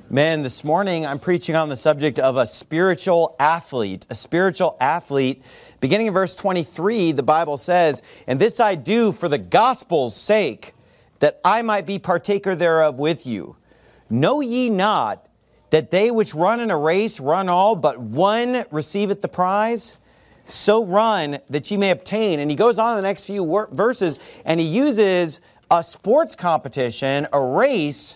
Man, this morning I'm preaching on the subject of a spiritual athlete. A spiritual athlete. Beginning in verse 23, the Bible says, "And this I do for the gospel's sake, that I might be partaker thereof with you. Know ye not that they which run in a race run all, but one receiveth the prize? So run that ye may obtain." And he goes on in the next few verses, and he uses a sports competition, a race,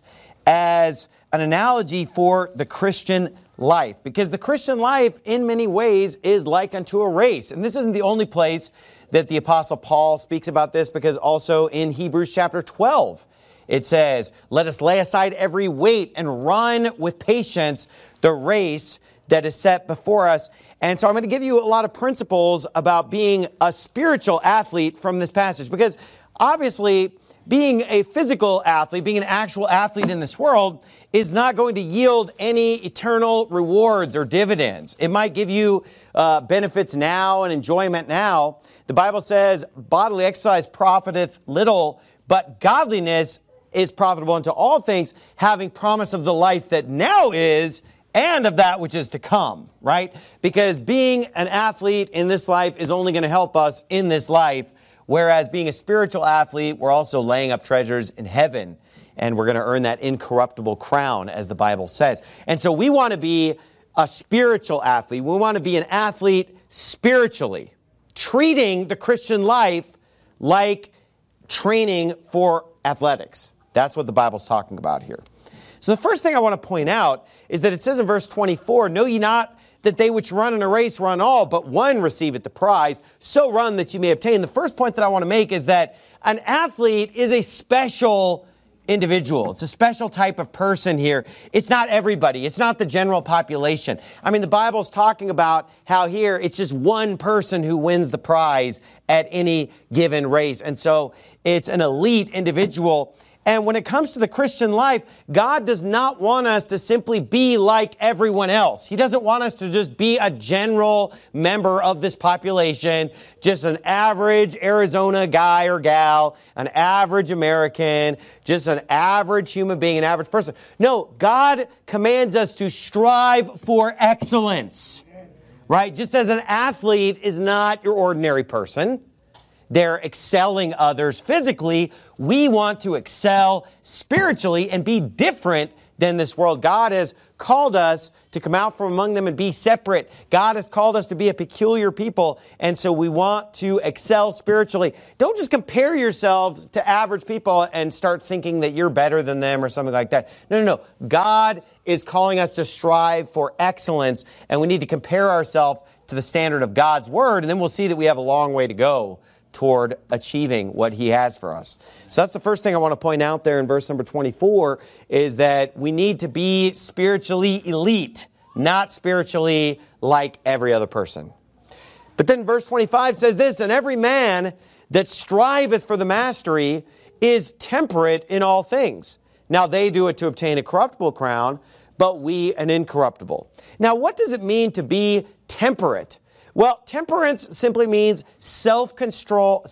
as an analogy for the Christian life. Because the Christian life, in many ways, is like unto a race. And this isn't the only place that the Apostle Paul speaks about this, because also in Hebrews chapter 12, it says, "Let us lay aside every weight and run with patience the race that is set before us." And so I'm going to give you a lot of principles about being a spiritual athlete from this passage. Because obviously, being a physical athlete, being an actual athlete in this world, is not going to yield any eternal rewards or dividends. It might give you benefits now and enjoyment now. The Bible says, "Bodily exercise profiteth little, but godliness is profitable unto all things, having promise of the life that now is, and of that which is to come," right? Because being an athlete in this life is only going to help us in this life, whereas being a spiritual athlete, we're also laying up treasures in heaven, and we're going to earn that incorruptible crown, as the Bible says. And so we want to be a spiritual athlete. We want to be an athlete spiritually, treating the Christian life like training for athletics. That's what the Bible's talking about here. So the first thing I want to point out is that it says in verse 24, "Know ye not that they which run in a race run all, but one receiveth the prize? So run that ye may obtain." The first point that I want to make is that an athlete is a special individual. It's a special type of person here. It's not everybody. It's not the general population. I mean, the Bible's talking about how here it's just one person who wins the prize at any given race. And so it's an elite individual. And when it comes to the Christian life, God does not want us to simply be like everyone else. He doesn't want us to just be a general member of this population, just an average Arizona guy or gal, an average American, just an average human being, an average person. No, God commands us to strive for excellence, right? Just as an athlete is not your ordinary person. They're excelling others physically. We want to excel spiritually and be different than this world. God has called us to come out from among them and be separate. God has called us to be a peculiar people, and so we want to excel spiritually. Don't just compare yourselves to average people and start thinking that you're better than them or something like that. No. God is calling us to strive for excellence, and we need to compare ourselves to the standard of God's Word, and then we'll see that we have a long way to go toward achieving what He has for us. So that's the first thing I want to point out there in verse number 24, is that we need to be spiritually elite, not spiritually like every other person. But then verse 25 says this, "And every man that striveth for the mastery is temperate in all things. Now they do it to obtain a corruptible crown, but we an incorruptible." Now what does it mean to be temperate? Well, temperance simply means self-control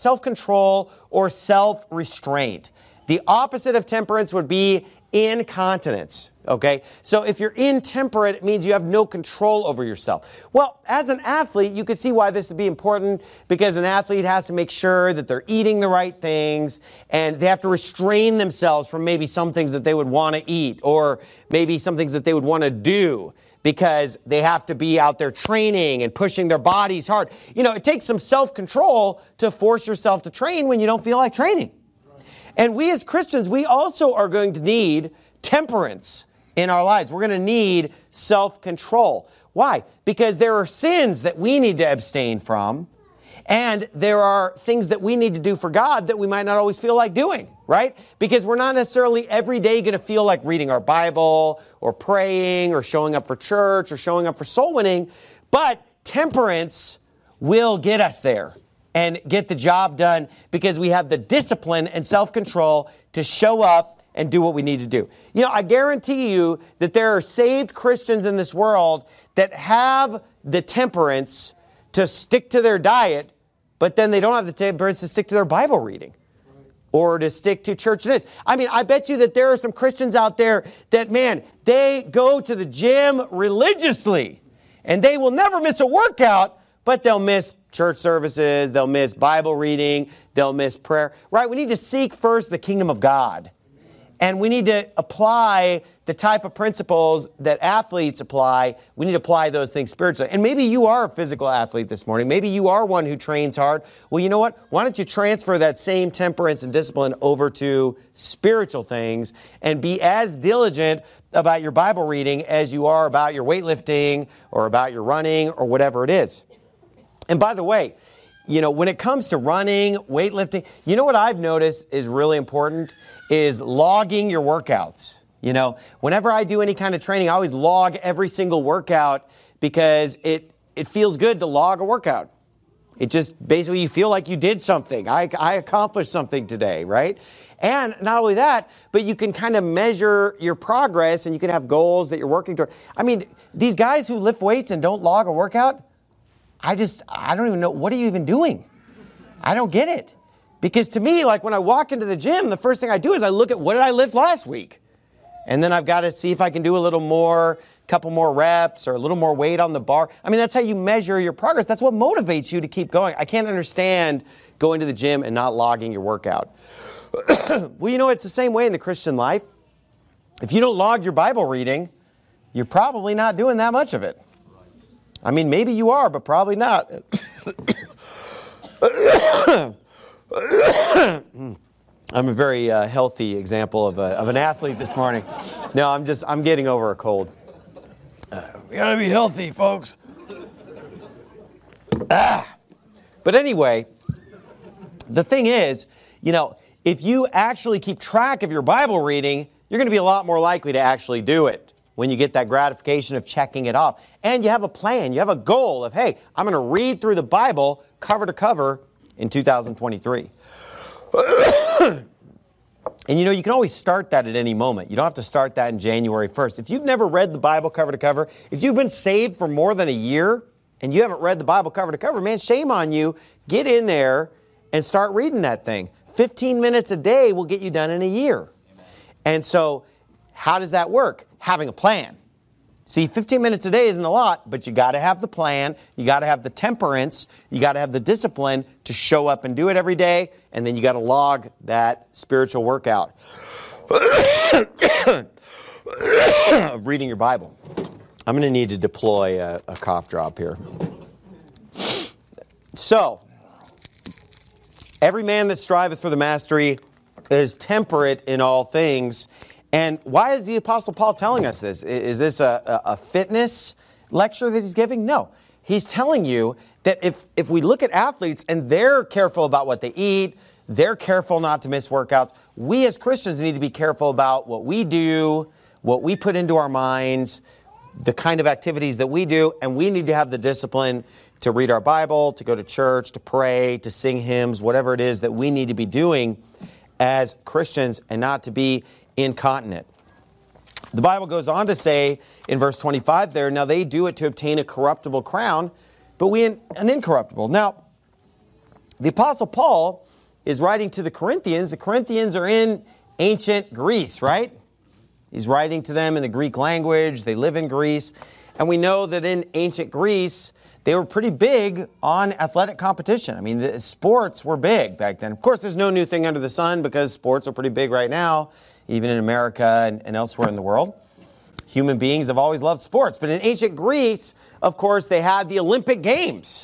or self-restraint. The opposite of temperance would be incontinence, okay? So if you're intemperate, it means you have no control over yourself. Well, as an athlete, you could see why this would be important, because an athlete has to make sure that they're eating the right things, and they have to restrain themselves from maybe some things that they would want to eat, or maybe some things that they would want to do, because they have to be out there training and pushing their bodies hard. You know, it takes some self-control to force yourself to train when you don't feel like training. And we as Christians, we also are going to need temperance in our lives. We're going to need self-control. Why? Because there are sins that we need to abstain from, and there are things that we need to do for God that we might not always feel like doing, right? Because we're not necessarily every day going to feel like reading our Bible or praying or showing up for church or showing up for soul winning. But temperance will get us there and get the job done, because we have the discipline and self-control to show up and do what we need to do. You know, I guarantee you that there are saved Christians in this world that have the temperance to stick to their diet, but then they don't have the temperance to stick to their Bible reading. or to stick to church attendance. I mean, I bet you that there are some Christians out there that, man, they go to the gym religiously and they will never miss a workout, but they'll miss church services, they'll miss Bible reading, they'll miss prayer, right? We need to seek first the kingdom of God. And we need to apply the type of principles that athletes apply. We need to apply those things spiritually. And maybe you are a physical athlete this morning. Maybe you are one who trains hard. Well, you know what? Why don't you transfer that same temperance and discipline over to spiritual things and be as diligent about your Bible reading as you are about your weightlifting or about your running or whatever it is. And by the way, you know, when it comes to running, weightlifting, you know what I've noticed is really important is logging your workouts. You know, whenever I do any kind of training, I always log every single workout because it feels good to log a workout. It just basically you feel like you did something. I accomplished something today, right? And not only that, but you can kind of measure your progress and you can have goals that you're working toward. I mean, these guys who lift weights and don't log a workout, I don't even know, what are you even doing? I don't get it. Because to me, like when I walk into the gym, the first thing I do is I look at what did I lift last week? And then I've got to see if I can do a little more, couple more reps or a little more weight on the bar. I mean, that's how you measure your progress. That's what motivates you to keep going. I can't understand going to the gym and not logging your workout. Well, you know, it's the same way in the Christian life. If you don't log your Bible reading, you're probably not doing that much of it. I mean, maybe you are, but probably not. I'm a very healthy example of an athlete this morning. No, I'm getting over a cold. We gotta be healthy, folks. But anyway, the thing is, you know, if you actually keep track of your Bible reading, you're going to be a lot more likely to actually do it when you get that gratification of checking it off. And you have a plan, you have a goal of, hey, I'm going to read through the Bible cover to cover in 2023. And you know, you can always start that at any moment. You don't have to start that in January 1st. If you've never read the Bible cover to cover, if you've been saved for more than a year and you haven't read the Bible cover to cover, man, shame on you. Get in there and start reading that thing. 15 minutes a day will get you done in a year. And so how does that work? Having a plan. See, 15 minutes a day isn't a lot, but you got to have the plan, you got to have the temperance, you got to have the discipline to show up and do it every day, and then you got to log that spiritual workout of reading your Bible. I'm going to need to deploy a cough drop here. So, every man that striveth for the mastery is temperate in all things. And why is the Apostle Paul telling us this? Is this a fitness lecture that he's giving? No. He's telling you that if we look at athletes and they're careful about what they eat, they're careful not to miss workouts, we as Christians need to be careful about what we do, what we put into our minds, the kind of activities that we do, and we need to have the discipline to read our Bible, to go to church, to pray, to sing hymns, whatever it is that we need to be doing as Christians and not to be incontinent. The Bible goes on to say in verse 25 there, now they do it to obtain a corruptible crown, but we an incorruptible. Now, the Apostle Paul is writing to the Corinthians. The Corinthians are in ancient Greece, right? He's writing to them in the Greek language. They live in Greece. And we know that in ancient Greece, they were pretty big on athletic competition. I mean, the sports were big back then. Of course, there's no new thing under the sun because sports are pretty big right now, even in America and elsewhere in the world. Human beings have always loved sports. But in ancient Greece, of course, they had the Olympic Games.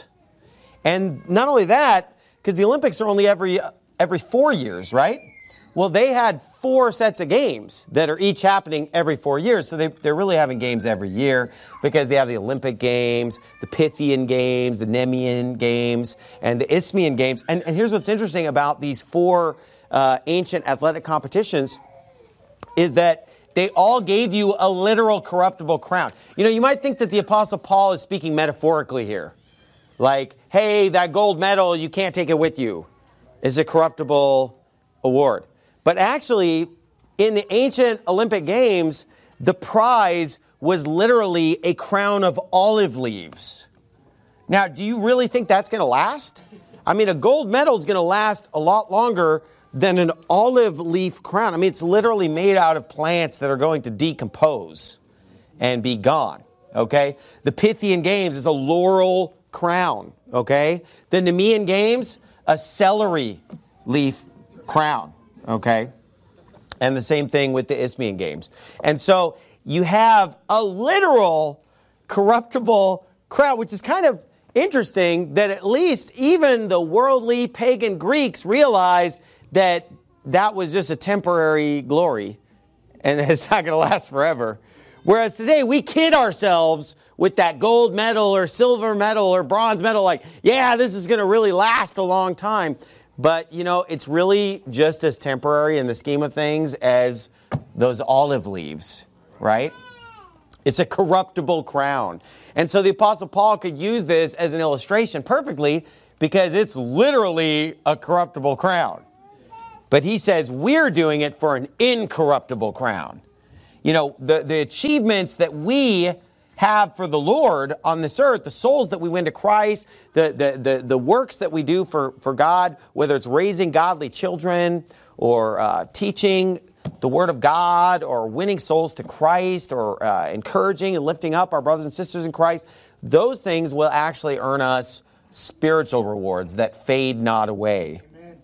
And not only that, because the Olympics are only every 4 years, right? Well, they had 4 sets of games that are each happening every 4 years. So they're really having games every year because they have the Olympic Games, the Pythian Games, the Nemean Games, and the Isthmian Games. And here's what's interesting about these 4 ancient athletic competitions is that they all gave you a literal corruptible crown. You know, you might think that the Apostle Paul is speaking metaphorically here. Like, hey, that gold medal, you can't take it with you. It's a corruptible award. But actually, in the ancient Olympic Games, the prize was literally a crown of olive leaves. Now, do you really think that's going to last? I mean, a gold medal is going to last a lot longer than an olive leaf crown. I mean, it's literally made out of plants that are going to decompose and be gone, okay? The Pythian Games is a laurel crown, okay? The Nemean Games, a celery leaf crown, okay? And the same thing with the Isthmian Games. And so you have a literal corruptible crown, which is kind of interesting that at least even the worldly pagan Greeks realized that that was just a temporary glory and it's not going to last forever. Whereas today we kid ourselves with that gold medal or silver medal or bronze medal, like, yeah, this is going to really last a long time. But, you know, it's really just as temporary in the scheme of things as those olive leaves, right? It's a corruptible crown. And so the Apostle Paul could use this as an illustration perfectly because it's literally a corruptible crown. But he says we're doing it for an incorruptible crown. You know, the achievements that we have for the Lord on this earth, the souls that we win to Christ, the works that we do for God, whether it's raising godly children or teaching the Word of God or winning souls to Christ or encouraging and lifting up our brothers and sisters in Christ, those things will actually earn us spiritual rewards that fade not away. Amen.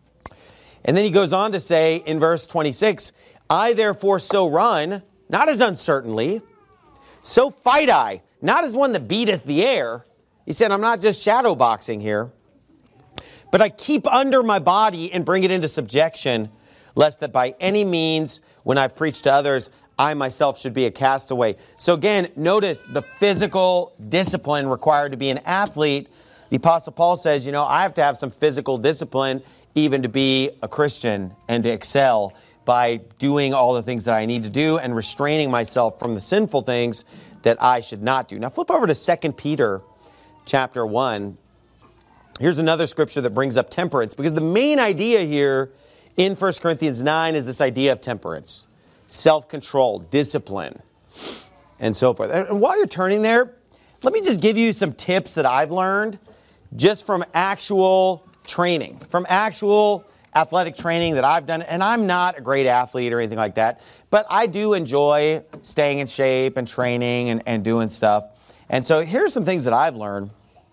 And then he goes on to say in verse 26, I therefore so run, not as uncertainly, so fight I, not as one that beateth the air. He said, I'm not just shadow boxing here, but I keep under my body and bring it into subjection, lest that by any means, when I've preached to others, I myself should be a castaway. So again, notice the physical discipline required to be an athlete. The Apostle Paul says, you know, I have to have some physical discipline even to be a Christian and to excel by doing all the things that I need to do and restraining myself from the sinful things that I should not do. Now flip over to 2 Peter chapter 1. Here's another scripture that brings up temperance, because the main idea here in 1 Corinthians 9 is this idea of temperance, self-control, discipline, and so forth. And while you're turning there, let me just give you some tips that I've learned just from actual training, from actual athletic training that I've done. And I'm not a great athlete or anything like that, but I do enjoy staying in shape and training and doing stuff. And so here's some things that I've learned.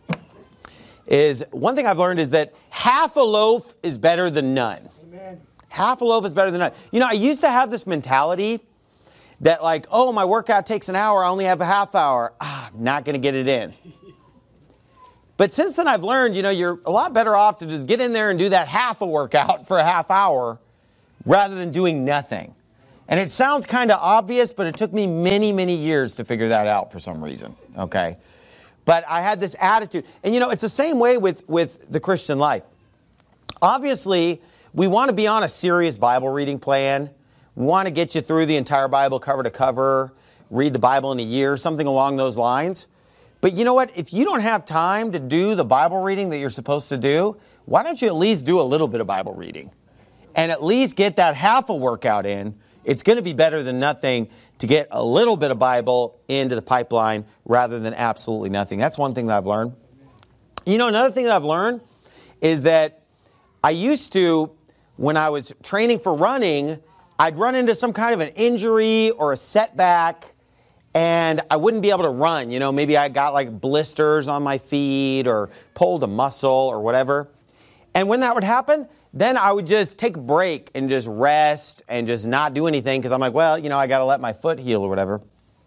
One thing I've learned is that half a loaf is better than none. Amen. Half a loaf is better than none. You know, I used to have this mentality that like, oh, my workout takes an hour, I only have a half hour. I'm not going to get it in. But since then I've learned, you know, you're a lot better off to just get in there and do that half a workout for a half hour rather than doing nothing. And it sounds kind of obvious, but it took me many, many years to figure that out for some reason, okay? But I had this attitude. And, you know, it's the same way with the Christian life. Obviously, we want to be on a serious Bible reading plan. We want to get you through the entire Bible cover to cover, read the Bible in a year, something along those lines. But you know what? If you don't have time to do the Bible reading that you're supposed to do, why don't you at least do a little bit of Bible reading? And at least get that half a workout in. It's going to be better than nothing to get a little bit of Bible into the pipeline rather than absolutely nothing. That's one thing that I've learned. You know, another thing that I've learned is that I used to, when I was training for running, I'd run into some kind of an injury or a setback, and I wouldn't be able to run. You know, maybe I got like blisters on my feet or pulled a muscle or whatever. And when that would happen, then I would just take a break and just rest and just not do anything because I'm like, well, you know, I got to let my foot heal or whatever.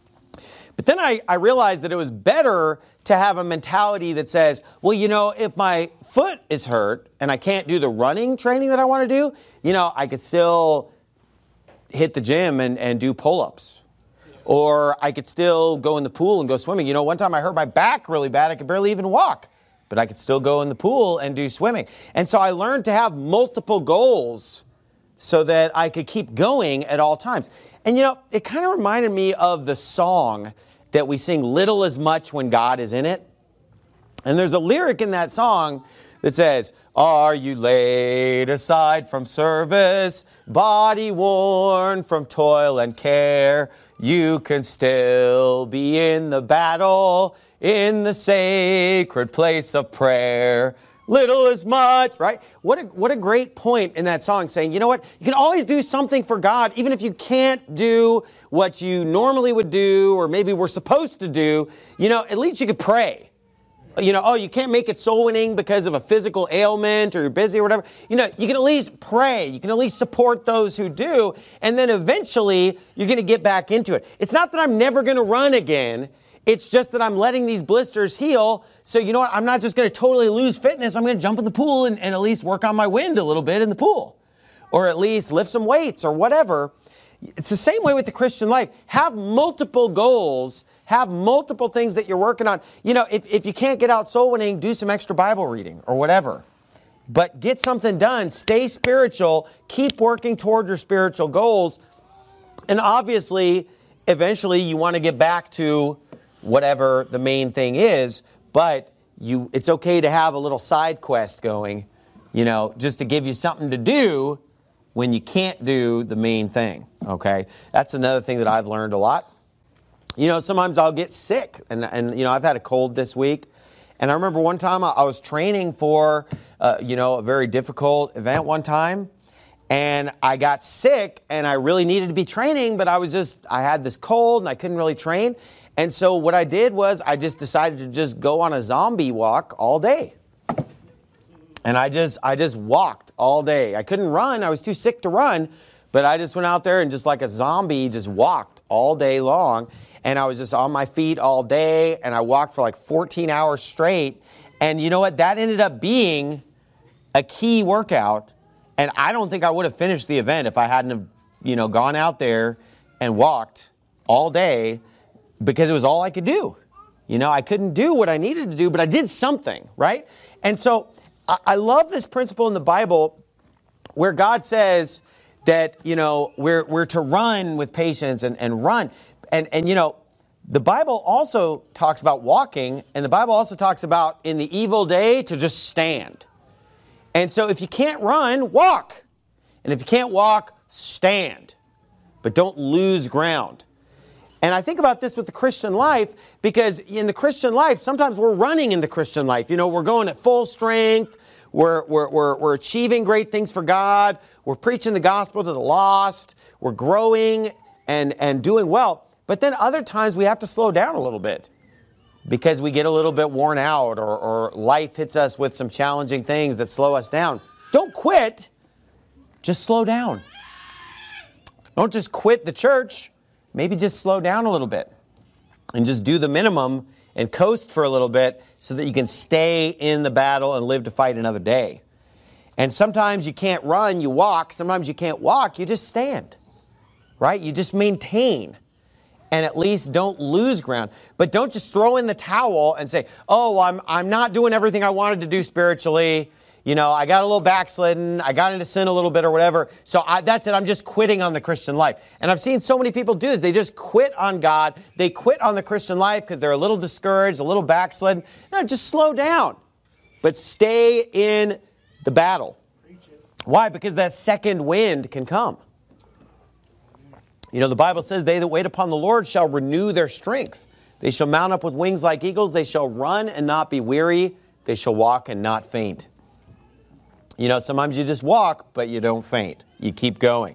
But then I realized that it was better to have a mentality that says, well, you know, if my foot is hurt and I can't do the running training that I want to do, you know, I could still hit the gym and do pull-ups. Or I could still go in the pool and go swimming. You know, one time I hurt my back really bad. I could barely even walk. But I could still go in the pool and do swimming. And so I learned to have multiple goals so that I could keep going at all times. And you know, it kind of reminded me of the song that we sing, Little Is Much When God Is in It. And there's a lyric in that song that says, are you laid aside from service, body worn from toil and care? You can still be in the battle, in the sacred place of prayer. little is much, right? What a great point in that song, saying, you know what? You can always do something for God, even if you can't do what you normally would do, or maybe we're supposed to do. You know, at least you could pray. You know, oh, you can't make it soul winning because of a physical ailment, or you're busy or whatever. You know, you can at least pray. You can at least support those who do. And then eventually you're going to get back into it. It's not that I'm never going to run again. It's just that I'm letting these blisters heal. So you know what? I'm not just going to totally lose fitness. I'm going to jump in the pool and at least work on my wind a little bit in the pool, or at least lift some weights or whatever. It's the same way with the Christian life. Have multiple goals. Have multiple things that you're working on. You know, if you can't get out soul winning, do some extra Bible reading or whatever. But get something done. Stay spiritual. Keep working toward your spiritual goals. And obviously, eventually you want to get back to whatever the main thing is. But it's okay to have a little side quest going, you know, just to give you something to do when you can't do the main thing. Okay? That's another thing that I've learned a lot. You know, sometimes I'll get sick, and you know, I've had a cold this week. And I remember one time I was training for, you know, a very difficult event one time, and I got sick, and I really needed to be training, but I had this cold, and I couldn't really train. And so what I did was I just decided to just go on a zombie walk all day. And I just walked all day. I couldn't run. I was too sick to run, but I just went out there and just like a zombie just walked all day long. And I was just on my feet all day, and I walked for like 14 hours straight. And you know what? That ended up being a key workout. And I don't think I would have finished the event if I hadn't have, you know, gone out there and walked all day, because it was all I could do. You know, I couldn't do what I needed to do, but I did something, right? And so I love this principle in the Bible where God says that, you know, we're to run with patience and run. And you know, the Bible also talks about walking, and the Bible also talks about in the evil day to just stand. And so if you can't run, walk. And if you can't walk, stand. But don't lose ground. And I think about this with the Christian life, because in the Christian life, sometimes we're running in the Christian life. You know, we're going at full strength. We're achieving great things for God. We're preaching the gospel to the lost. We're growing and doing well. But then other times we have to slow down a little bit because we get a little bit worn out, or life hits us with some challenging things that slow us down. Don't quit. Just slow down. Don't just quit the church. Maybe just slow down a little bit and just do the minimum and coast for a little bit so that you can stay in the battle and live to fight another day. And sometimes you can't run, you walk. Sometimes you can't walk, you just stand, right? You just maintain. And at least don't lose ground. But don't just throw in the towel and say, oh, I'm not doing everything I wanted to do spiritually. You know, I got a little backslidden. I got into sin a little bit or whatever. So that's it. I'm just quitting on the Christian life. And I've seen so many people do this. They just quit on God. They quit on the Christian life because they're a little discouraged, a little backslidden. No, just slow down. But stay in the battle. Why? Because that second wind can come. You know, the Bible says, they that wait upon the Lord shall renew their strength. They shall mount up with wings like eagles. They shall run and not be weary. They shall walk and not faint. You know, sometimes you just walk, but you don't faint. You keep going.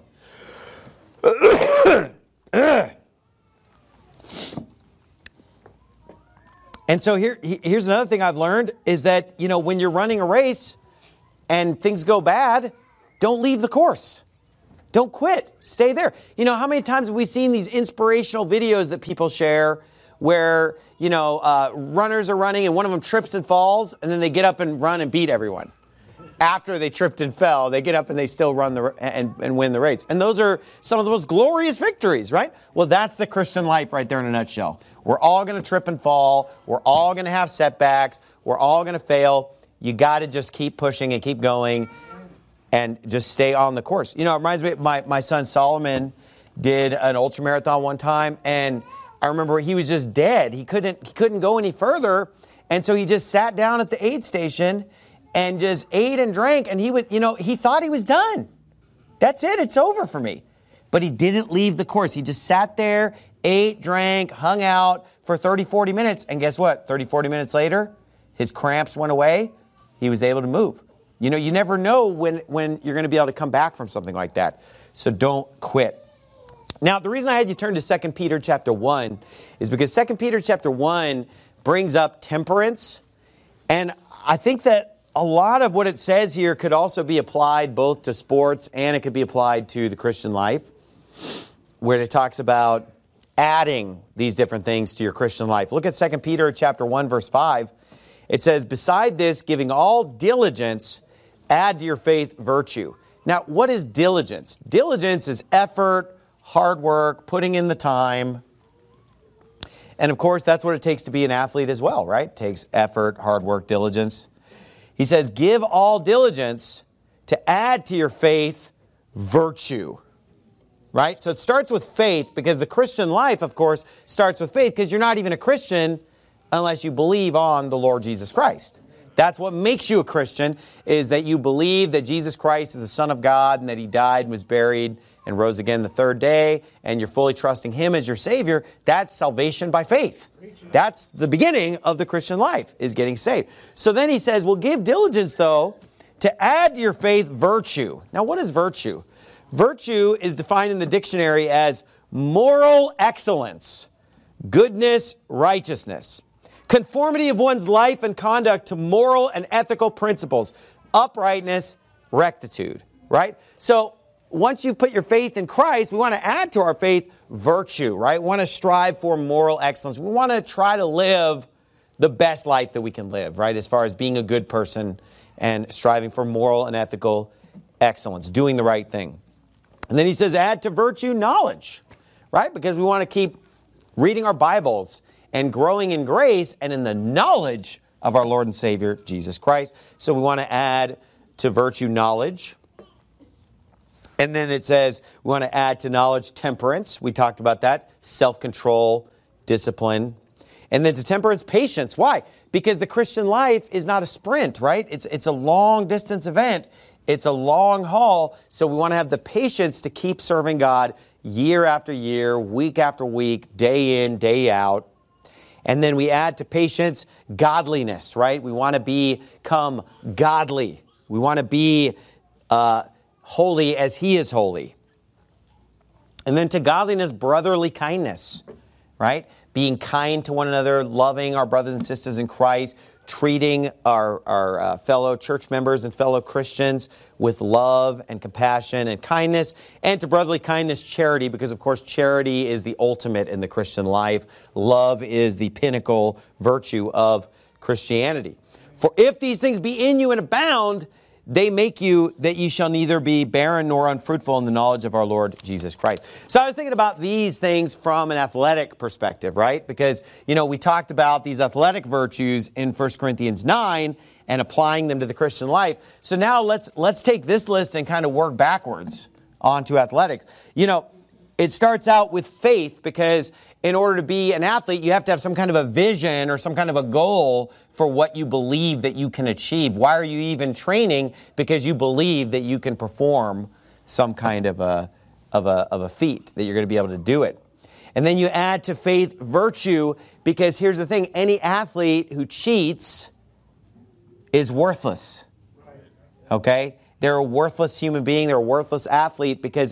And so here's another thing I've learned is that, you know, when you're running a race and things go bad, don't leave the course. Don't quit. Stay there. You know, how many times have we seen these inspirational videos that people share where, you know, runners are running and one of them trips and falls, and then they get up and run and beat everyone. After they tripped and fell, they get up and they still run and win the race. And those are some of the most glorious victories, right? Well, that's the Christian life right there in a nutshell. We're all going to trip and fall. We're all going to have setbacks. We're all going to fail. You got to just keep pushing and keep going. And just stay on the course. You know, it reminds me, my son Solomon did an ultramarathon one time, and I remember he was just dead. He couldn't go any further, and so he just sat down at the aid station and just ate and drank, and he thought he was done. That's it. It's over for me. But he didn't leave the course. He just sat there, ate, drank, hung out for 30, 40 minutes, and guess what? 30, 40 minutes later, his cramps went away, he was able to move. You know, you never know when you're going to be able to come back from something like that. So don't quit. Now, the reason I had you turn to 2 Peter chapter 1 is because 2 Peter chapter 1 brings up temperance. And I think that a lot of what it says here could also be applied both to sports and it could be applied to the Christian life, where it talks about adding these different things to your Christian life. Look at 2 Peter chapter 1, verse 5. It says, beside this, giving all diligence, add to your faith virtue. Now, what is diligence? Diligence is effort, hard work, putting in the time. And of course, that's what it takes to be an athlete as well, right? It takes effort, hard work, diligence. He says, give all diligence to add to your faith virtue, right? So it starts with faith because the Christian life, of course, starts with faith because you're not even a Christian unless you believe on the Lord Jesus Christ. That's what makes you a Christian, is that you believe that Jesus Christ is the Son of God and that He died and was buried and rose again the third day, and you're fully trusting Him as your Savior. That's salvation by faith. That's the beginning of the Christian life, is getting saved. So then he says, well, give diligence, though, to add to your faith virtue. Now, what is virtue? Virtue is defined in the dictionary as moral excellence, goodness, righteousness, conformity of one's life and conduct to moral and ethical principles, uprightness, rectitude, right? So once you've put your faith in Christ, we want to add to our faith virtue, right? We want to strive for moral excellence. We want to try to live the best life that we can live, right? As far as being a good person and striving for moral and ethical excellence, doing the right thing. And then he says, add to virtue knowledge, right? Because we want to keep reading our Bibles and growing in grace and in the knowledge of our Lord and Savior, Jesus Christ. So we want to add to virtue knowledge. And then it says we want to add to knowledge temperance. We talked about that. Self-control, discipline. And then to temperance, patience. Why? Because the Christian life is not a sprint, right? It's a long distance event. It's a long haul. So we want to have the patience to keep serving God year after year, week after week, day in, day out. And then we add to patience godliness, right? We want to become godly. We want to be holy as He is holy. And then to godliness, brotherly kindness, right? Being kind to one another, loving our brothers and sisters in Christ, treating our fellow church members and fellow Christians with love and compassion and kindness. And to brotherly kindness, charity, because of course charity is the ultimate in the Christian life. Love is the pinnacle virtue of Christianity. For if these things be in you and abound, they make you that you shall neither be barren nor unfruitful in the knowledge of our Lord Jesus Christ. So I was thinking about these things from an athletic perspective, right? Because, we talked about these athletic virtues in 1 Corinthians 9 and applying them to the Christian life. So now let's take this list and kind of work backwards onto athletics. It starts out with faith because in order to be an athlete, you have to have some kind of a vision or some kind of a goal for what you believe that you can achieve. Why are you even training? Because you believe that you can perform some kind of a feat, that you're going to be able to do it. And then you add to faith virtue, because here's the thing, any athlete who cheats is worthless. Okay? They're a worthless human being, they're a worthless athlete because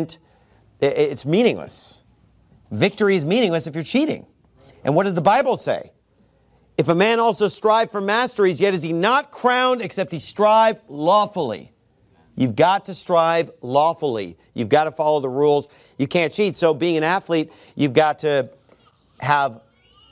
it's meaningless. Victory is meaningless if you're cheating. And what does the Bible say? If a man also strive for masteries, yet is he not crowned except he strive lawfully. You've got to strive lawfully. You've got to follow the rules. You can't cheat. So being an athlete, you've got to have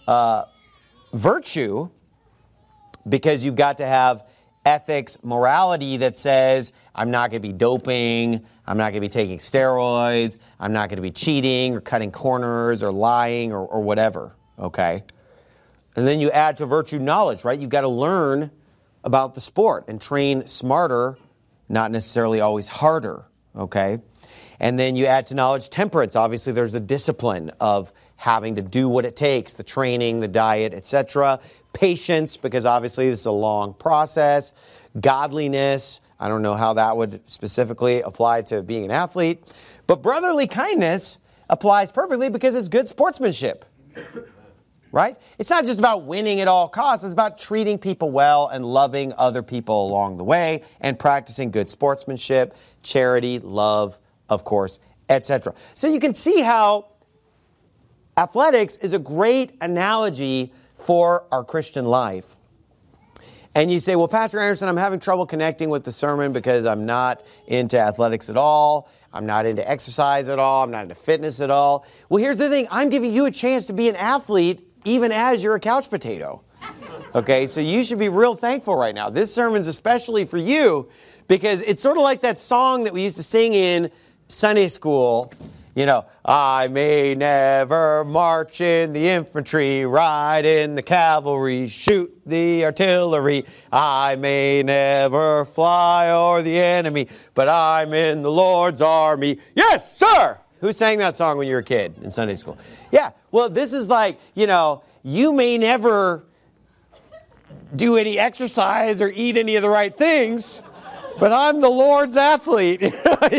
virtue, because you've got to have ethics, morality that says, I'm not going to be doping, I'm not going to be taking steroids, I'm not going to be cheating or cutting corners or lying or whatever, okay? And then you add to virtue knowledge, right? You've got to learn about the sport and train smarter, not necessarily always harder, okay? And then you add to knowledge temperance. Obviously, there's a discipline of having to do what it takes, the training, the diet, etc. Patience, because obviously this is a long process. Godliness, I don't know how that would specifically apply to being an athlete. But brotherly kindness applies perfectly because it's good sportsmanship. right? It's not just about winning at all costs. It's about treating people well and loving other people along the way and practicing good sportsmanship, charity, love, of course, etc. So you can see how athletics is a great analogy for our Christian life. And you say, well, Pastor Anderson, I'm having trouble connecting with the sermon because I'm not into athletics at all. I'm not into exercise at all. I'm not into fitness at all. Well, here's the thing. I'm giving you a chance to be an athlete even as you're a couch potato. Okay, so you should be real thankful right now. This sermon's especially for you because it's sort of like that song that we used to sing in Sunday school. You know, I may never march in the infantry, ride in the cavalry, shoot the artillery. I may never fly o'er the enemy, but I'm in the Lord's army. Yes, sir! Who sang that song when you were a kid in Sunday school? Yeah, well, this is like, you know, you may never do any exercise or eat any of the right things, but I'm the Lord's athlete.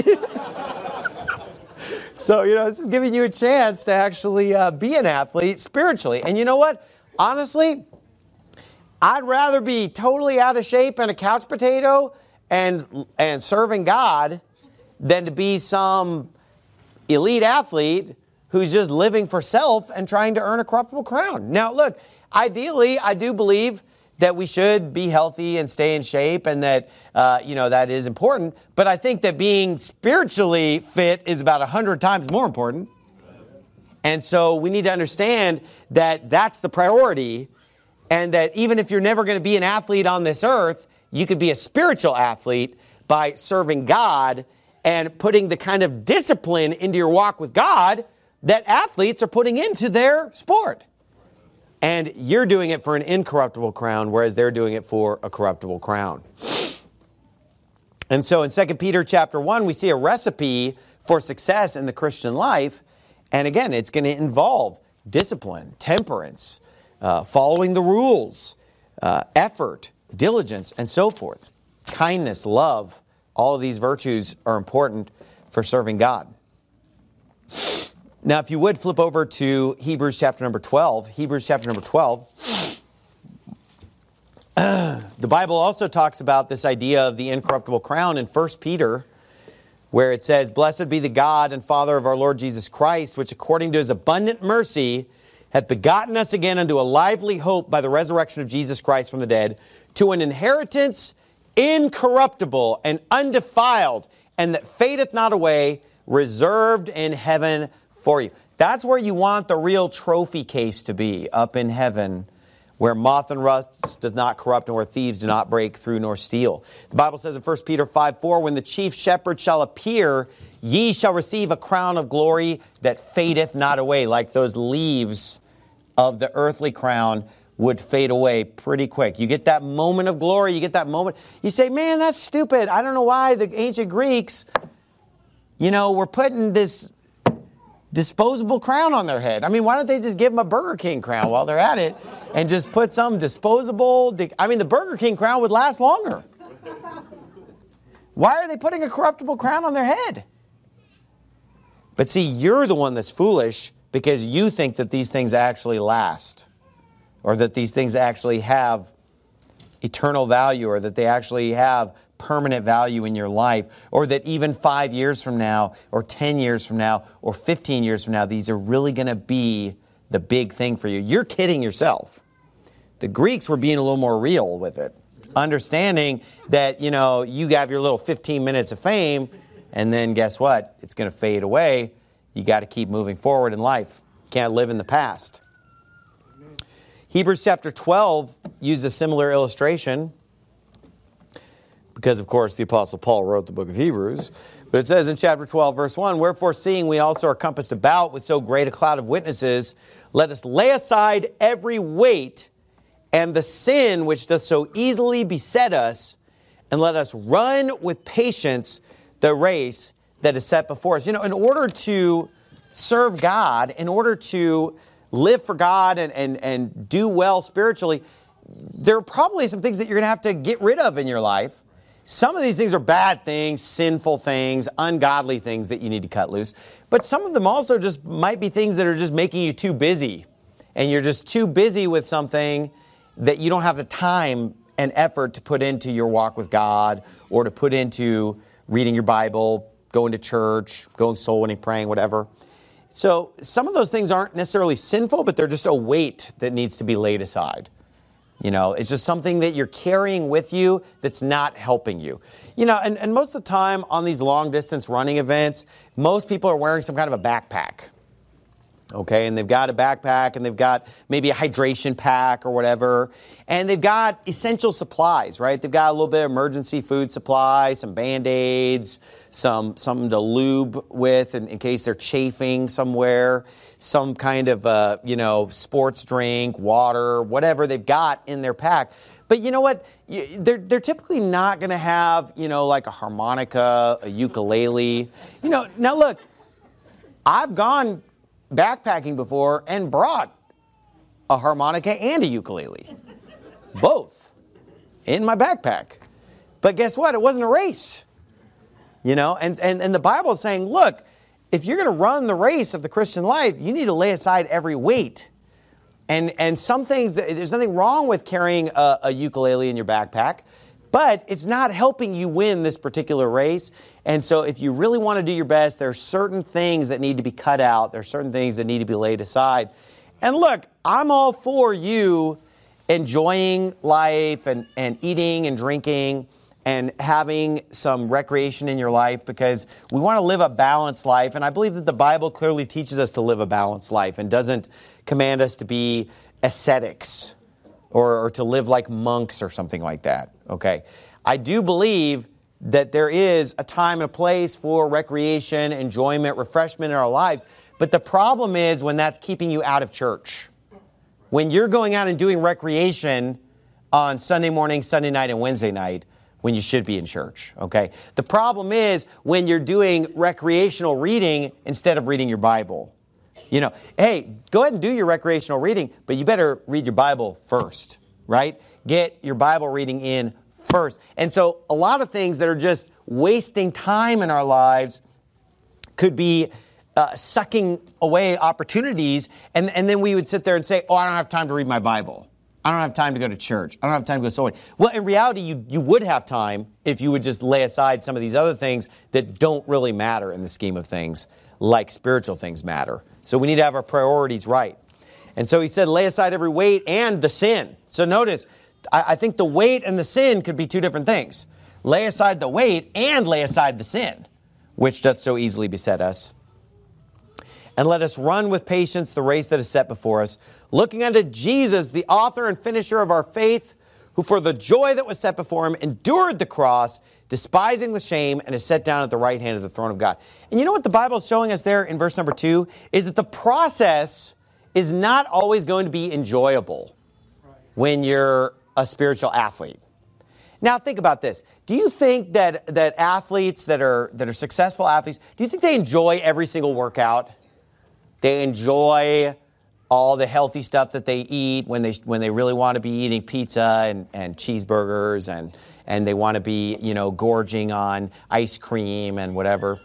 So, you know, this is giving you a chance to actually be an athlete spiritually. And you know what? Honestly, I'd rather be totally out of shape and a couch potato and serving God than to be some elite athlete who's just living for self and trying to earn a corruptible crown. Now, look, ideally, I do believe that we should be healthy and stay in shape and that, that is important. But I think that being spiritually fit is about 100 times more important. And so we need to understand that that's the priority and that even if you're never going to be an athlete on this earth, you could be a spiritual athlete by serving God and putting the kind of discipline into your walk with God that athletes are putting into their sport. And you're doing it for an incorruptible crown, whereas they're doing it for a corruptible crown. And so in 2 Peter chapter 1, we see a recipe for success in the Christian life. And again, it's going to involve discipline, temperance, following the rules, effort, diligence, and so forth. Kindness, love, all of these virtues are important for serving God. Now, if you would flip over to Hebrews chapter number 12. Hebrews chapter number 12. The Bible also talks about this idea of the incorruptible crown in 1 Peter, where it says, Blessed be the God and Father of our Lord Jesus Christ, which according to his abundant mercy hath begotten us again unto a lively hope by the resurrection of Jesus Christ from the dead, to an inheritance incorruptible and undefiled, and that fadeth not away, reserved in heaven for you. That's where you want the real trophy case to be, up in heaven, where moth and rust doth not corrupt, and where thieves do not break through nor steal. The Bible says in 1 Peter 5:4, when the chief shepherd shall appear, ye shall receive a crown of glory that fadeth not away. Like those leaves of the earthly crown would fade away pretty quick. You get that moment of glory, you get that moment. You say, man, that's stupid. I don't know why the ancient Greeks, were putting this disposable crown on their head. I mean, why don't they just give them a Burger King crown while they're at it and just put some disposable... the Burger King crown would last longer. Why are they putting a corruptible crown on their head? But see, you're the one that's foolish because you think that these things actually last, or that these things actually have eternal value, or that they actually have permanent value in your life, or that even 5 years from now, or 10 years from now, or 15 years from now, these are really going to be the big thing for you. You're kidding yourself. The Greeks were being a little more real with it, understanding that, you have your little 15 minutes of fame, and then guess what? It's going to fade away. You got to keep moving forward in life. You can't live in the past. Hebrews chapter 12 uses a similar illustration, because, of course, the Apostle Paul wrote the book of Hebrews. But it says in chapter 12, verse 1, Wherefore, seeing we also are compassed about with so great a cloud of witnesses, let us lay aside every weight and the sin which doth so easily beset us, and let us run with patience the race that is set before us. In order to serve God, in order to live for God and do well spiritually, there are probably some things that you're going to have to get rid of in your life. Some of these things are bad things, sinful things, ungodly things that you need to cut loose. But some of them also just might be things that are just making you too busy and you're just too busy with something that you don't have the time and effort to put into your walk with God or to put into reading your Bible, going to church, going soul winning, praying, whatever. So some of those things aren't necessarily sinful, but they're just a weight that needs to be laid aside. You know, it's just something that you're carrying with you that's not helping you. You know, and most of the time on these long distance running events, most people are wearing some kind of a backpack. Okay, and they've got a backpack and they've got maybe a hydration pack or whatever. And they've got essential supplies, right? They've got a little bit of emergency food supply, some Band-Aids, something to lube with in case they're chafing somewhere, some kind of, sports drink, water, whatever they've got in their pack. But you know what? They're typically not going to have, like a harmonica, a ukulele. Now look, I've gone backpacking before and brought a harmonica and a ukulele. Both in my backpack. But guess what? It wasn't a race. And the Bible is saying, look, if you're going to run the race of the Christian life, you need to lay aside every weight. And some things, there's nothing wrong with carrying a ukulele in your backpack, but it's not helping you win this particular race. And so if you really want to do your best, there are certain things that need to be cut out. There are certain things that need to be laid aside. And look, I'm all for you enjoying life and eating and drinking and having some recreation in your life because we want to live a balanced life. And I believe that the Bible clearly teaches us to live a balanced life and doesn't command us to be ascetics or to live like monks or something like that. Okay. I do believe that there is a time and a place for recreation, enjoyment, refreshment in our lives. But the problem is when that's keeping you out of church. When you're going out and doing recreation on Sunday morning, Sunday night, and Wednesday night, when you should be in church, okay? The problem is when you're doing recreational reading instead of reading your Bible. Hey, go ahead and do your recreational reading, but you better read your Bible first, right? Get your Bible reading in first. And so a lot of things that are just wasting time in our lives could be sucking away opportunities, and then we would sit there and say, I don't have time to read my Bible. I don't have time to go to church. I don't have time to go soul winning. Well, in reality, you would have time if you would just lay aside some of these other things that don't really matter in the scheme of things, like spiritual things matter. So we need to have our priorities right. And so he said, lay aside every weight and the sin. So notice, I think the weight and the sin could be two different things. Lay aside the weight and lay aside the sin, which doth so easily beset us. And let us run with patience the race that is set before us, looking unto Jesus, the author and finisher of our faith, who for the joy that was set before him endured the cross, despising the shame, and is set down at the right hand of the throne of God. And you know what the Bible is showing us there in verse number 2? Is that the process is not always going to be enjoyable when you're a spiritual athlete. Now think about this. Do you think that athletes that are successful athletes, do you think they enjoy every single workout? They enjoy all the healthy stuff that they eat when they really want to be eating pizza and cheeseburgers and they want to be, gorging on ice cream and whatever.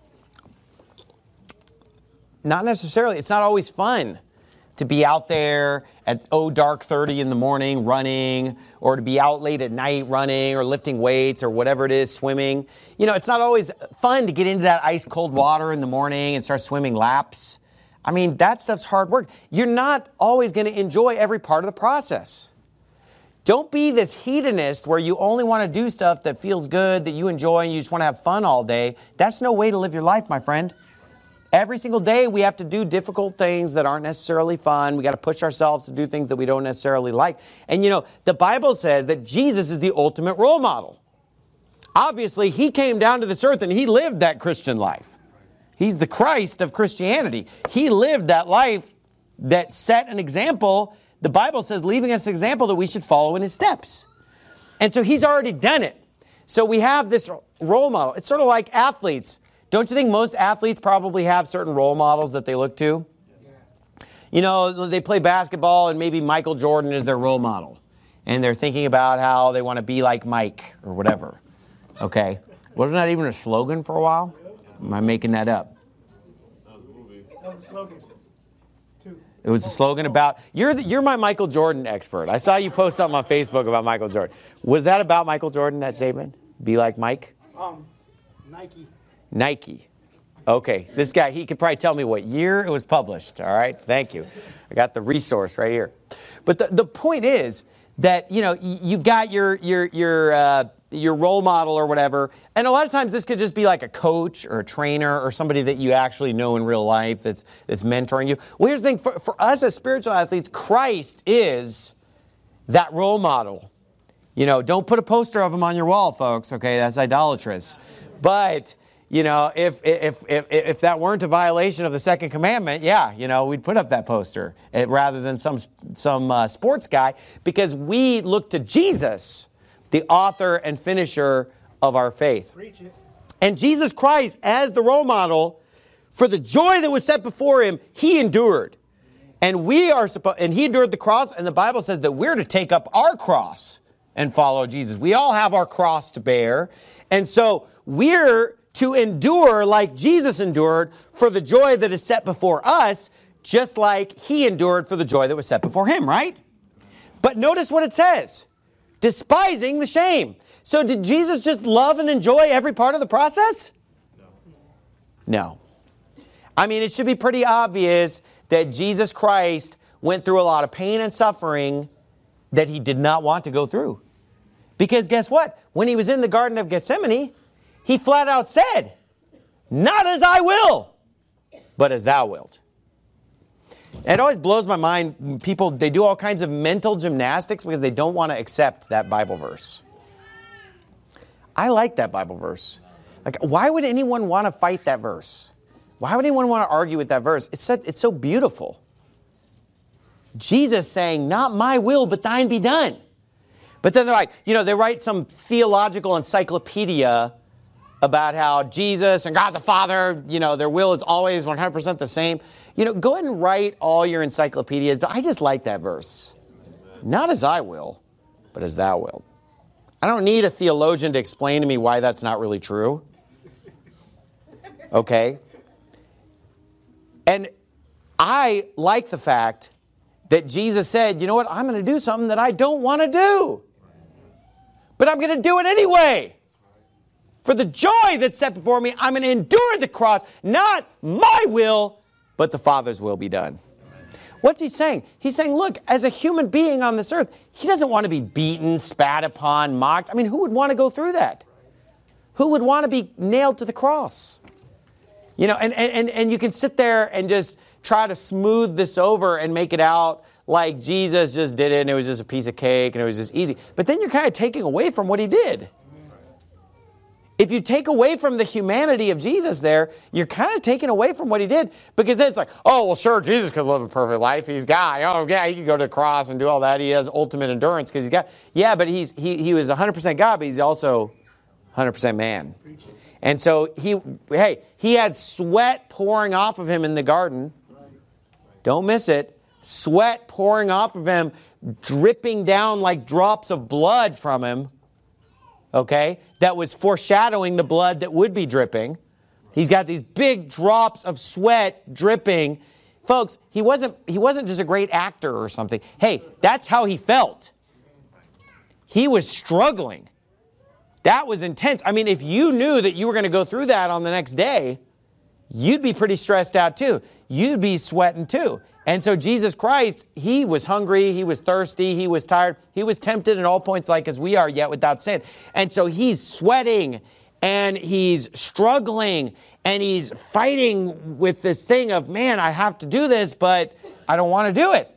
Not necessarily. It's not always fun to be out there at dark 30 in the morning running, or to be out late at night running or lifting weights or whatever it is, swimming. It's not always fun to get into that ice cold water in the morning and start swimming laps. I mean, that stuff's hard work. You're not always going to enjoy every part of the process. Don't be this hedonist where you only want to do stuff that feels good, that you enjoy, and you just want to have fun all day. That's no way to live your life, my friend. Every single day we have to do difficult things that aren't necessarily fun. We got to push ourselves to do things that we don't necessarily like. And the Bible says that Jesus is the ultimate role model. Obviously, he came down to this earth and he lived that Christian life. He's the Christ of Christianity. He lived that life that set an example. The Bible says, leaving us an example that we should follow in his steps. And so he's already done it. So we have this role model. It's sort of like athletes. Don't you think most athletes probably have certain role models that they look to? They play basketball and maybe Michael Jordan is their role model. And they're thinking about how they want to be like Mike or whatever. Okay. Wasn't that even a slogan for a while? Am I making that up? That was a slogan. It was a slogan about, you're my Michael Jordan expert. I saw you post something on Facebook about Michael Jordan. Was that about Michael Jordan, that statement? Be like Mike? Nike. Okay, this guy, he could probably tell me what year it was published. All right, thank you. I got the resource right here. But the point is that, you've got your role model or whatever, and a lot of times this could just be like a coach or a trainer or somebody that you actually know in real life that's mentoring you. Well, here's the thing, for us as spiritual athletes, Christ is that role model. Don't put a poster of him on your wall, folks, okay? That's idolatrous. But, if that weren't a violation of the second commandment, we'd put up that poster rather than some sports guy, because we look to Jesus, the author and finisher of our faith. Preach it. And Jesus Christ, as the role model, for the joy that was set before him, he endured. And and he endured the cross, and the Bible says that we're to take up our cross and follow Jesus. We all have our cross to bear. And so we're to endure like Jesus endured for the joy that is set before us, just like he endured for the joy that was set before him, right? But notice what it says. Despising the shame. So did Jesus just love and enjoy every part of the process? No. I mean, it should be pretty obvious that Jesus Christ went through a lot of pain and suffering that he did not want to go through. Because guess what? When he was in the Garden of Gethsemane, he flat out said, "Not as I will, but as thou wilt." It always blows my mind. People, they do all kinds of mental gymnastics because they don't want to accept that Bible verse. I like that Bible verse. Like, why would anyone want to fight that verse? Why would anyone want to argue with that verse? It's so beautiful. Jesus saying, "Not my will, but thine be done." But then they're like, they write some theological encyclopedia about how Jesus and God the Father, their will is always 100% the same. Go ahead and write all your encyclopedias, but I just like that verse. Not as I will, but as thou wilt. I don't need a theologian to explain to me why that's not really true. Okay? And I like the fact that Jesus said, you know what, I'm going to do something that I don't want to do. But I'm going to do it anyway. For the joy that's set before me, I'm going to endure the cross. Not my will, but the Father's will be done. What's he saying? He's saying, look, as a human being on this earth, he doesn't want to be beaten, spat upon, mocked. I mean, who would want to go through that? Who would want to be nailed to the cross? And you can sit there and just try to smooth this over and make it out like Jesus just did it and it was just a piece of cake and it was just easy. But then you're kind of taking away from what he did. If you take away from the humanity of Jesus there, you're kind of taking away from what he did. Because then it's like, oh, well, sure, Jesus could live a perfect life. He's God. Oh, yeah, he could go to the cross and do all that. He has ultimate endurance because he's God. Yeah, but he was 100% God, but he's also 100% man. And so he had sweat pouring off of him in the garden. Don't miss it. Sweat pouring off of him, dripping down like drops of blood from him. Okay, that was foreshadowing the blood that would be dripping. He's got these big drops of sweat dripping. Folks, he wasn't just a great actor or something. Hey, that's how he felt. He was struggling. That was intense. I mean, if you knew that you were going to go through that on the next day, you'd be pretty stressed out too. You'd be sweating too. And so Jesus Christ, he was hungry, he was thirsty, he was tired, he was tempted at all points like as we are, yet without sin. And so he's sweating and he's struggling and he's fighting with this thing of, man, I have to do this, but I don't want to do it.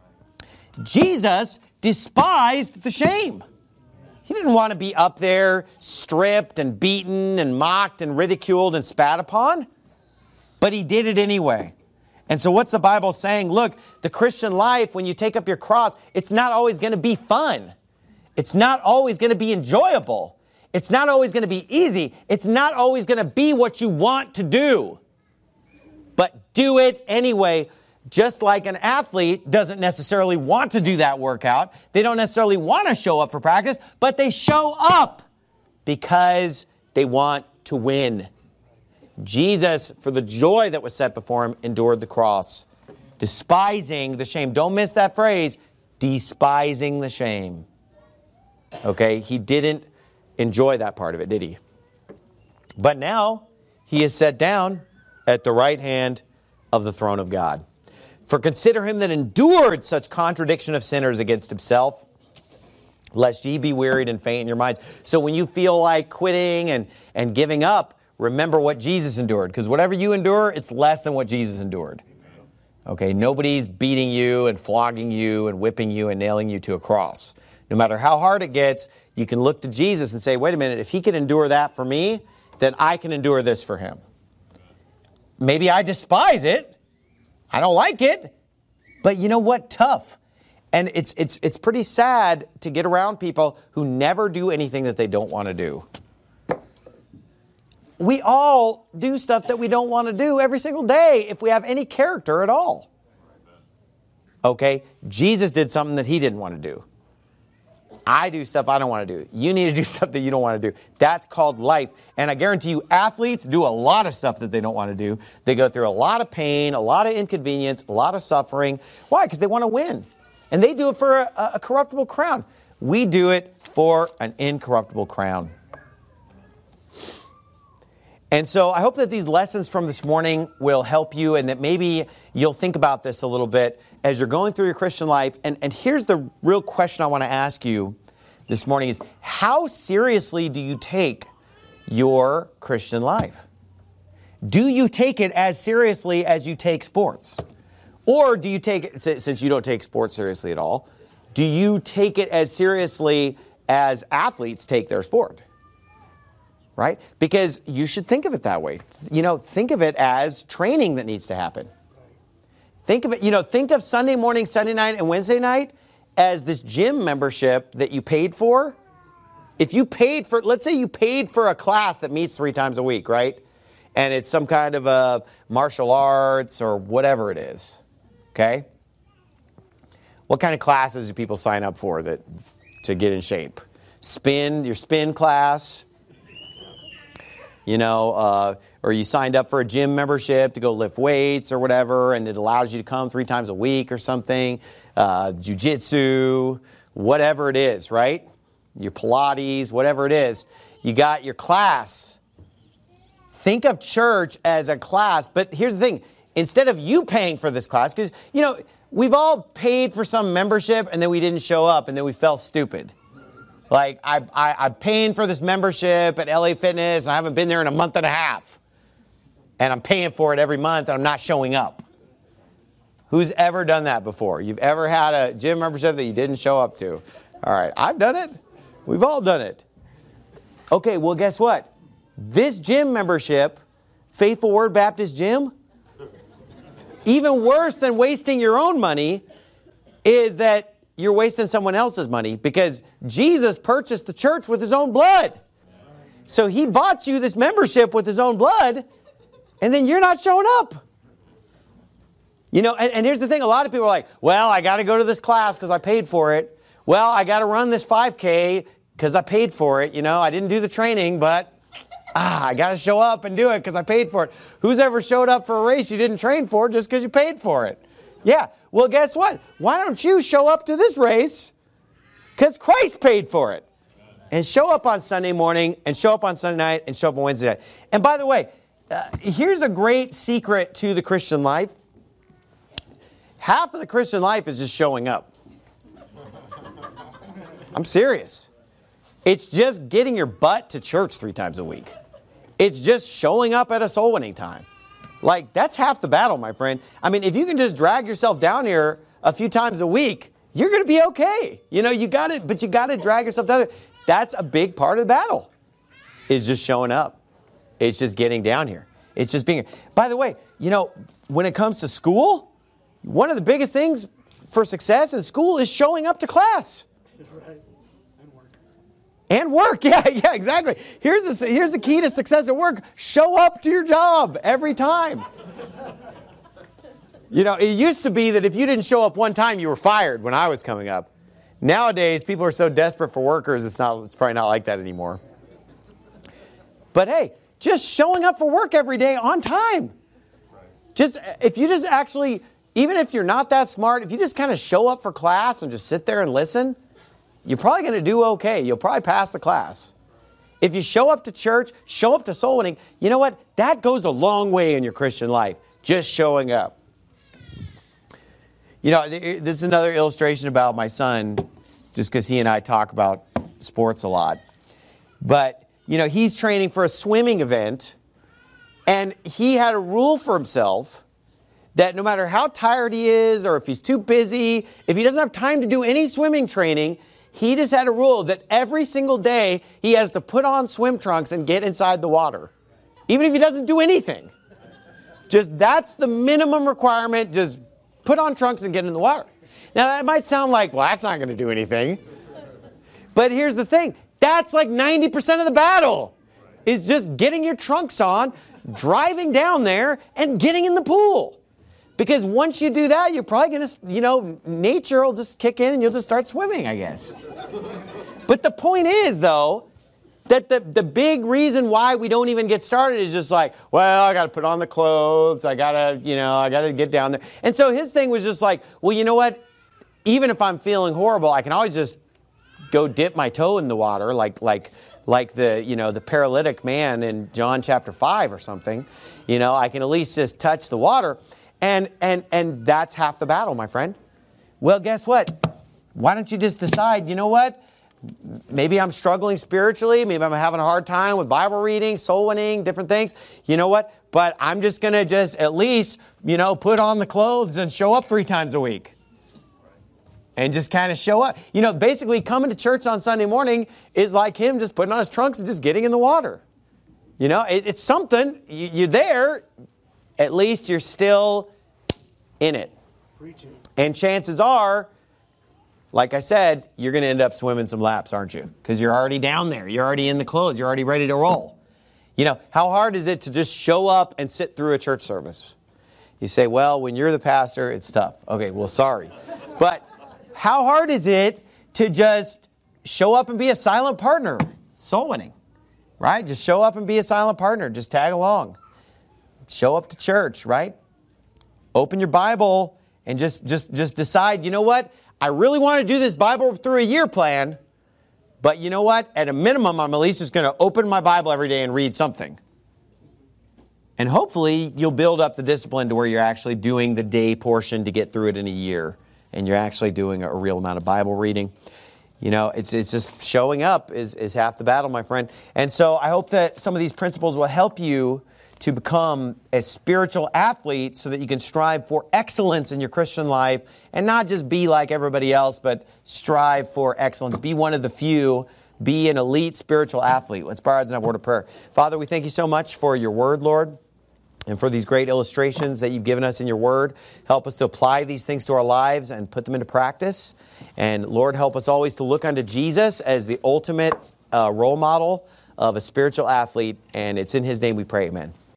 Jesus despised the shame. He didn't want to be up there stripped and beaten and mocked and ridiculed and spat upon, but he did it anyway. And so what's the Bible saying? Look, the Christian life, when you take up your cross, it's not always going to be fun. It's not always going to be enjoyable. It's not always going to be easy. It's not always going to be what you want to do. But do it anyway. Just like an athlete doesn't necessarily want to do that workout. They don't necessarily want to show up for practice, but they show up because they want to win. Jesus, for the joy that was set before him, endured the cross Despising the shame. Don't miss that phrase. Despising the shame. Okay? He didn't enjoy that part of it, did he? But now he is set down at the right hand of the throne of God. For consider him that endured such contradiction of sinners against himself, lest ye be wearied and faint in your minds. So when you feel like quitting and giving up, remember what Jesus endured. Because whatever you endure, it's less than what Jesus endured. Okay, nobody's beating you and flogging you and whipping you and nailing you to a cross. No matter how hard it gets, you can look to Jesus and say, wait a minute, if he can endure that for me, then I can endure this for him. Maybe I despise it. I don't like it. But you know what? Tough. And it's pretty sad to get around people who never do anything that they don't want to do. We all do stuff that we don't want to do every single day if we have any character at all. Okay? Jesus did something that he didn't want to do. I do stuff I don't want to do. You need to do stuff that you don't want to do. That's called life. And I guarantee you, athletes do a lot of stuff that they don't want to do. They go through a lot of pain, a lot of inconvenience, a lot of suffering. Why? Because they want to win. And they do it for a corruptible crown. We do it for an incorruptible crown. And so I hope that these lessons from this morning will help you and that maybe you'll think about this a little bit as you're going through your Christian life. And here's the real question I want to ask you this morning is, how seriously do you take your Christian life? Do you take it as seriously as you take sports? Or do you take it, since you don't take sports seriously at all, do you take it as seriously as athletes take their sport? Right? Because you should think of it that way. You know, think of it as training that needs to happen. Think of it, think of Sunday morning, Sunday night, and Wednesday night as this gym membership that you paid for. If you paid for, let's say you paid for a class that meets 3 times a week, right? And it's some kind of a martial arts or whatever it is. Okay? What kind of classes do people sign up for to get in shape? Your spin class. Or you signed up for a gym membership to go lift weights or whatever, and it allows you to come 3 times a week or something. Jiu-jitsu, whatever it is, right? Your Pilates, whatever it is. You got your class. Think of church as a class, but here's the thing. Instead of you paying for this class, because, we've all paid for some membership and then we didn't show up and then we felt stupid. Like, I'm paying for this membership at LA Fitness, and I haven't been there in a month and a half. And I'm paying for it every month, and I'm not showing up. Who's ever done that before? You've ever had a gym membership that you didn't show up to? All right, I've done it. We've all done it. Okay, well, guess what? This gym membership, Faithful Word Baptist Gym, even worse than wasting your own money is that you're wasting someone else's money because Jesus purchased the church with his own blood. So he bought you this membership with his own blood, and then you're not showing up. And here's the thing. A lot of people are like, well, I got to go to this class because I paid for it. Well, I got to run this 5K because I paid for it. I didn't do the training, but I got to show up and do it because I paid for it. Who's ever showed up for a race you didn't train for just because you paid for it? Yeah, well, guess what? Why don't you show up to this race? Because Christ paid for it. And show up on Sunday morning, and show up on Sunday night, and show up on Wednesday night. And by the way, here's a great secret to the Christian life. Half of the Christian life is just showing up. I'm serious. It's just getting your butt to church 3 times a week. It's just showing up at a soul winning time. Like, that's half the battle, my friend. I mean, if you can just drag yourself down here a few times a week, you're going to be okay. You got it, but you got to drag yourself down here. That's a big part of the battle, is just showing up. It's just getting down here. It's just being here. By the way, when it comes to school, one of the biggest things for success in school is showing up to class. Right. And work, yeah, exactly. Here's the key to success at work. Show up to your job every time. It used to be that if you didn't show up one time, you were fired when I was coming up. Nowadays, people are so desperate for workers, it's probably not like that anymore. But hey, just showing up for work every day on time. If you just actually, even if you're not that smart, if you just kind of show up for class and just sit there and listen, you're probably going to do okay. You'll probably pass the class. If you show up to church, show up to soul winning, you know what? That goes a long way in your Christian life, just showing up. You know, this is another illustration about my son, just because he and I talk about sports a lot. But, you know, he's training for a swimming event, and he had a rule for himself that no matter how tired he is or if he's too busy, if he doesn't have time to do any swimming training, he just had a rule that every single day he has to put on swim trunks and get inside the water. Even if he doesn't do anything. Just that's the minimum requirement. Just put on trunks and get in the water. Now that might sound like, well, that's not going to do anything. But here's the thing. That's like 90% of the battle. Is just getting your trunks on, driving down there, and getting in the pool. Because once you do that, you're probably going to, you know, nature will just kick in and you'll just start swimming, I guess. But the point is, though, that the big reason why we don't even get started is just like, well, I got to put on the clothes. I got to get down there. And so his thing was just like, well, you know what? Even if I'm feeling horrible, I can always just go dip my toe in the water like the, you know, the paralytic man in John chapter 5 or something. You know, I can at least just touch the water. And that's half the battle, my friend. Well, guess what? Why don't you just decide, you know what? Maybe I'm struggling spiritually. Maybe I'm having a hard time with Bible reading, soul winning, different things. You know what? But I'm just going to just at least, you know, put on the clothes and show up 3 times a week. And just kind of show up. You know, basically coming to church on Sunday morning is like him just putting on his trunks and just getting in the water. You know, it's something. You're there. At least you're still in it. Preaching. And chances are, like I said, you're going to end up swimming some laps, aren't you? Because you're already down there. You're already in the clothes. You're already ready to roll. You know, how hard is it to just show up and sit through a church service? You say, well, when you're the pastor, it's tough. Okay, well, sorry. But how hard is it to just show up and be a silent partner? Soul winning, right? Just show up and be a silent partner. Just tag along. Show up to church, right? Open your Bible and just decide, you know what? I really want to do this Bible through a year plan, but you know what? At a minimum, I'm at least just going to open my Bible every day and read something. And hopefully, you'll build up the discipline to where you're actually doing the day portion to get through it in a year. And you're actually doing a real amount of Bible reading. You know, it's just showing up is half the battle, my friend. And so I hope that some of these principles will help you to become a spiritual athlete so that you can strive for excellence in your Christian life and not just be like everybody else, but strive for excellence. Be one of the few. Be an elite spiritual athlete. Let's bow our heads and have a word of prayer. Father, we thank you so much for your word, Lord, and for these great illustrations that you've given us in your word. Help us to apply these things to our lives and put them into practice. And Lord, help us always to look unto Jesus as the ultimate role model of a spiritual athlete. And it's in his name we pray, amen.